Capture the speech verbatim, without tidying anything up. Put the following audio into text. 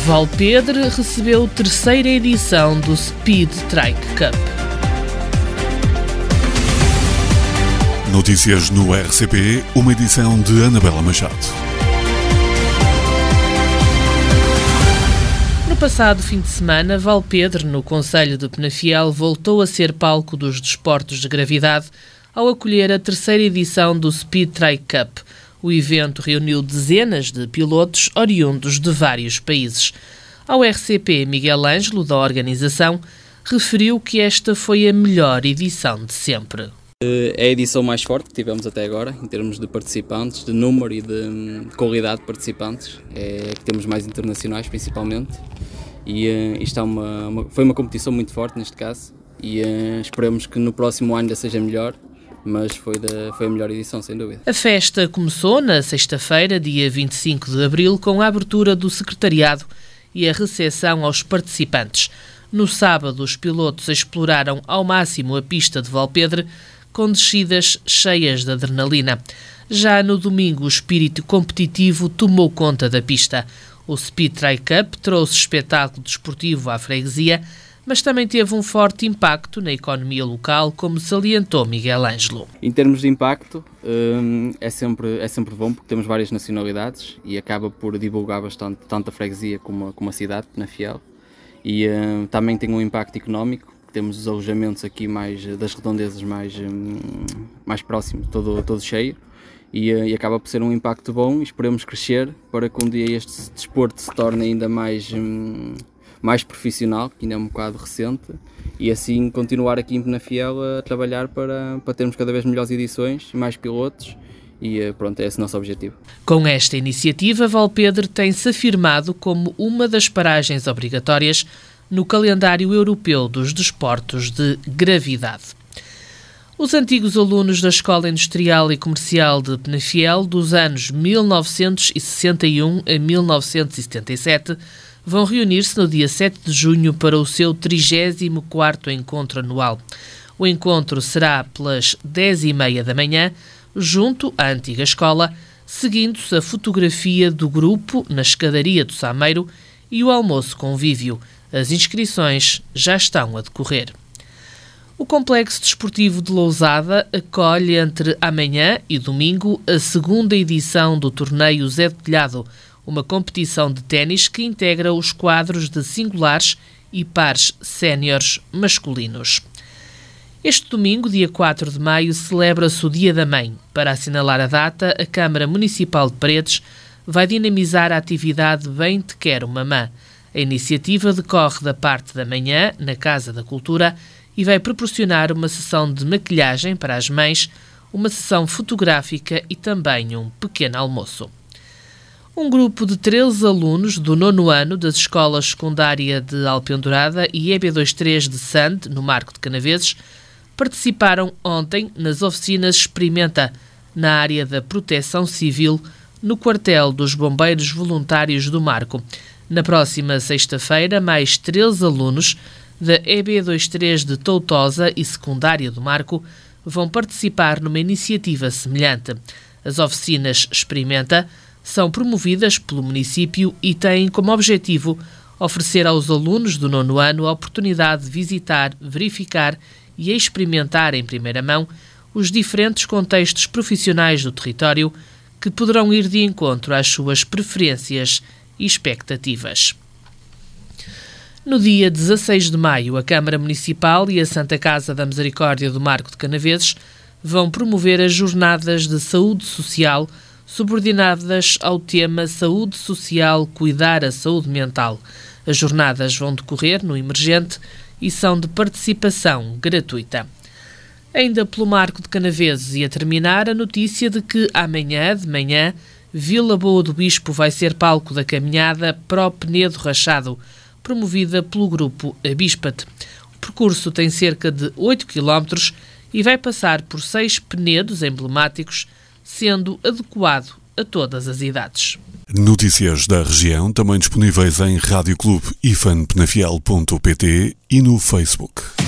Valpedre recebeu a terceira edição do Speed Trike Cup. Notícias no R C P, uma edição de Anabela Machado. No passado fim de semana, Valpedre, no concelho de Penafiel, voltou a ser palco dos desportos de gravidade ao acolher a terceira edição do Speed Trike Cup. O evento reuniu dezenas de pilotos oriundos de vários países. Ao R C P, Miguel Ângelo, da organização, referiu que esta foi a melhor edição de sempre. É a edição mais forte que tivemos até agora, em termos de participantes, de número e de qualidade de participantes. É que temos mais internacionais, principalmente. E uh, isto é uma, uma, foi uma competição muito forte, neste caso, e uh, esperamos que no próximo ano ainda seja melhor. Mas foi, da, foi a melhor edição, sem dúvida. A festa começou na sexta-feira, dia vinte e cinco de abril, com a abertura do secretariado e a recepção aos participantes. No sábado, os pilotos exploraram ao máximo a pista de Valpedre, com descidas cheias de adrenalina. Já no domingo, o espírito competitivo tomou conta da pista. O Speed Trike Cup trouxe espetáculo desportivo à freguesia, mas também teve um forte impacto na economia local, como salientou Miguel Ângelo. Em termos de impacto, hum, é, sempre, é sempre bom, porque temos várias nacionalidades e acaba por divulgar bastante tanto a freguesia como a, como a cidade, Penafiel. E hum, também tem um impacto económico, temos os alojamentos aqui mais, das redondezas mais, hum, mais próximos, todo, todo cheio. E, e acaba por ser um impacto bom e esperemos crescer para que um dia este desporto se torne ainda mais... Hum, mais profissional, que ainda é um bocado recente, e assim continuar aqui em Penafiel a trabalhar para, para termos cada vez melhores edições, mais pilotos, e pronto, é esse o nosso objetivo. Com esta iniciativa, Valpedre tem-se afirmado como uma das paragens obrigatórias no calendário europeu dos desportos de gravidade. Os antigos alunos da Escola Industrial e Comercial de Penafiel, dos anos mil novecentos e sessenta e um a mil novecentos e setenta e sete, vão reunir-se no dia sete de junho para o seu trigésimo quarto encontro anual. O encontro será pelas dez e meia da manhã, junto à antiga escola, seguindo-se a fotografia do grupo na escadaria do Sameiro e o almoço convívio. As inscrições já estão a decorrer. O Complexo Desportivo de Lousada acolhe entre amanhã e domingo a segunda edição do torneio Zé de Telhado, uma competição de ténis que integra os quadros de singulares e pares séniores masculinos. Este domingo, dia quatro de maio, celebra-se o Dia da Mãe. Para assinalar a data, a Câmara Municipal de Paredes vai dinamizar a atividade Bem Te Quero Mamã. A iniciativa decorre da parte da manhã, na Casa da Cultura, e vai proporcionar uma sessão de maquilhagem para as mães, uma sessão fotográfica e também um pequeno almoço. Um grupo de treze alunos do nono ano das escolas secundária de Alpendurada e E B vinte e três de Sande, no Marco de Canaveses, participaram ontem nas oficinas Experimenta, na área da proteção civil, no quartel dos Bombeiros Voluntários do Marco. Na próxima sexta-feira, mais treze alunos da E B vinte e três de Toutosa e secundária do Marco vão participar numa iniciativa semelhante. As oficinas Experimenta são promovidas pelo município e têm como objetivo oferecer aos alunos do nono ano a oportunidade de visitar, verificar e experimentar em primeira mão os diferentes contextos profissionais do território que poderão ir de encontro às suas preferências e expectativas. No dia dezasseis de maio, a Câmara Municipal e a Santa Casa da Misericórdia do Marco de Canaveses vão promover as Jornadas de Saúde Social subordinadas ao tema Saúde Social, Cuidar a Saúde Mental. As jornadas vão decorrer no Emergente e são de participação gratuita. Ainda pelo Marco de Canaveses e a terminar a notícia de que amanhã de manhã Vila Boa do Bispo vai ser palco da caminhada Pro Penedo Rachado, promovida pelo grupo Abispat. O percurso tem cerca de oito quilómetros e vai passar por seis penedos emblemáticos, sendo adequado a todas as idades. Notícias da região também disponíveis em rádio clube ifan penafiel ponto pt e no Facebook.